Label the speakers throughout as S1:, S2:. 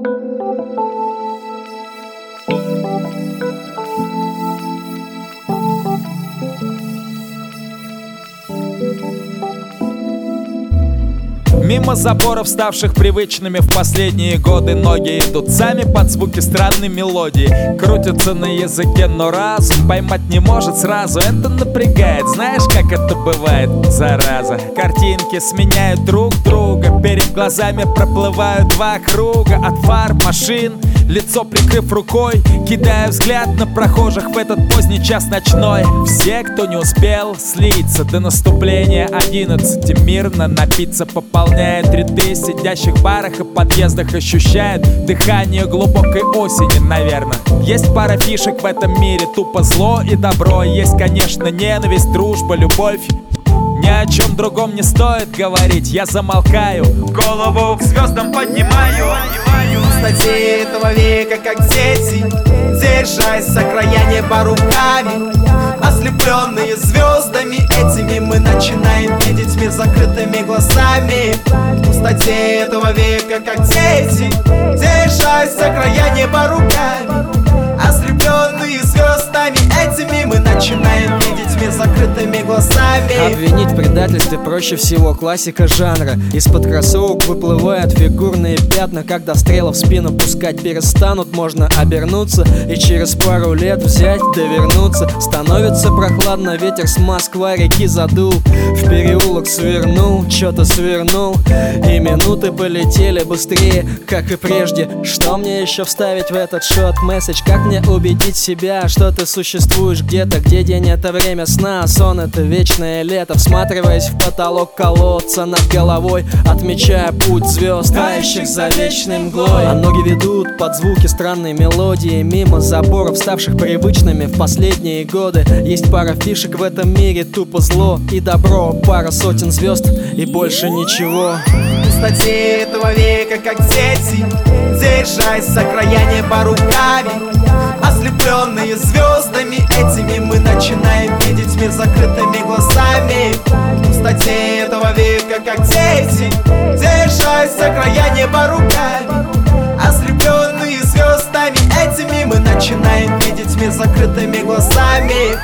S1: Мимо заборов, ставших привычными в последние годы, ноги идут сами под звуки странной мелодии. Крутятся на языке, но разум поймать не может сразу. Это напрягает, знаешь, как это бывает, зараза. Картинки сменяют друг друга, перед глазами проплывают два круга. От фар машин, лицо прикрыв рукой, кидая взгляд на прохожих в этот поздний час ночной. Все, кто не успел слиться до наступления 11, мирно напиться пополняет ряды сидящих в барах и подъездах, ощущают дыхание глубокой осени, наверное. Есть пара фишек в этом мире, тупо зло и добро. Есть, конечно, ненависть, дружба, любовь. Ни о чем другом не стоит говорить, я замолкаю, голову к звездам поднимаю.
S2: Кстати, этого века, как дети, держась за края неба руками, ослепленные звездами этими, мы начинаем видеть мир закрытыми глазами. Кстати, этого века, как дети, держась за края неба руками, ослепленные звездами этими, мы начинаем видеть мир закрытыми глазами.
S3: Обвинить в предательстве проще всего, классика жанра. Из-под кроссовок выплывают фигурные пятна. Когда стрелы в спину пускать перестанут, можно обернуться и через пару лет взять да вернуться. Становится прохладно, ветер с Москва-реки задул, в переулок свернул, что-то свернул, и минуты полетели быстрее, как и прежде. Что мне еще вставить в этот шот-месседж? Как мне убедить себя, что ты существуешь где-то, где день — это время сна, а сон — это вечное лето? Всматриваясь в потолок колодца над головой, отмечая путь звезд, тающих за вечной мглой. А ноги ведут под звуки странной мелодии, мимо заборов, ставших привычными в последние годы. Есть пара фишек в этом мире, тупо зло и добро, пара сотен звезд и больше ничего.
S2: Кстати, этого века, как дети, держась за края неба руками, ослепленные звездами этими, мы начинаем видеть мир закрытыми глазами. Кстати, этого века, как дети, держась за края неба руками, ослепленные звездами этими, мы начинаем видеть мир закрытыми глазами.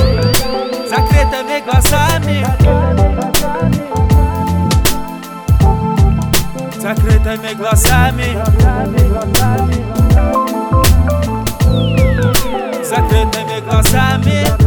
S1: Закрытыми глазами. Закрытыми глазами. Закрытыми глазами.